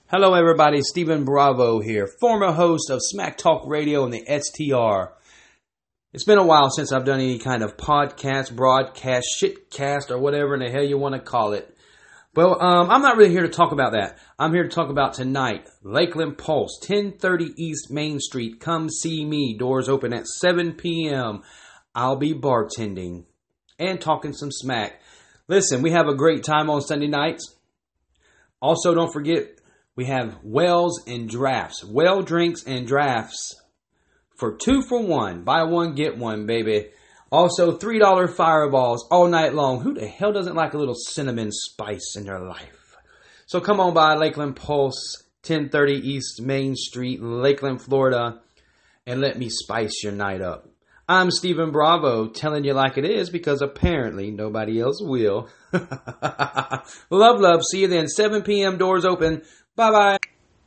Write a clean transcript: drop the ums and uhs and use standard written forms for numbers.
Hello, everybody. Stephen Bravo here, former host of Smack Talk Radio and the STR. It's been a while since I've done any kind of podcast, broadcast, shitcast, or whatever in the hell you want to call it. But I'm not really here to talk about that. I'm here to talk about tonight. Lakeland Pulse, 1030 East Main Street. Come see me. Doors open at 7 p.m. I'll be bartending and talking some smack. Listen, we have a great time on Sunday nights. Also, don't forget, we have Wells and Drafts. Well drinks and drafts for 2 for 1. Buy one, get one, baby. Also, $3 fireballs all night long. Who the hell doesn't like a little cinnamon spice in their life? So come on by Lakeland Pulse, 1030 East Main Street, Lakeland, Florida, and let me spice your night up. I'm Stephen Bravo, telling you like it is because apparently nobody else will. Love. See you then. 7 p.m. Doors open. Bye-bye.